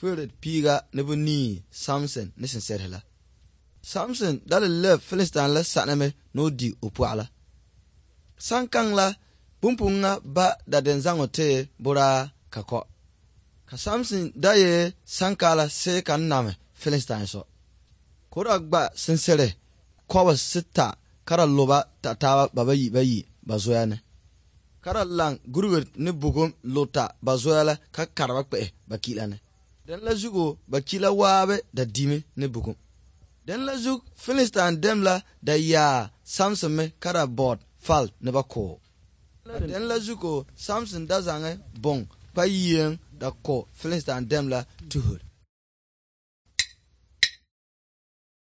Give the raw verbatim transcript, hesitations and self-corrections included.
Fure piga nebuni Samson nisen serhela. Samson dal le Filistin la saname no di opwala. Sankang la pumpunga ba da den zangote bora kako. Ka Samson daye sankala se kan name Filistin so. Kora gba sincere kwa sita kara loba tatawa babayi bayi bazoyane. Kara lang guruwer ne bugum lota bazoyala ka karwa kpe bakilane. Den la zugo bakila wabe da dime ne bugum. Den la zug Filistin demla da ya Samson me kara bot fal ne bako. Den la zugo Samson da zange bong pa yien da ko Filistin demla tuhur.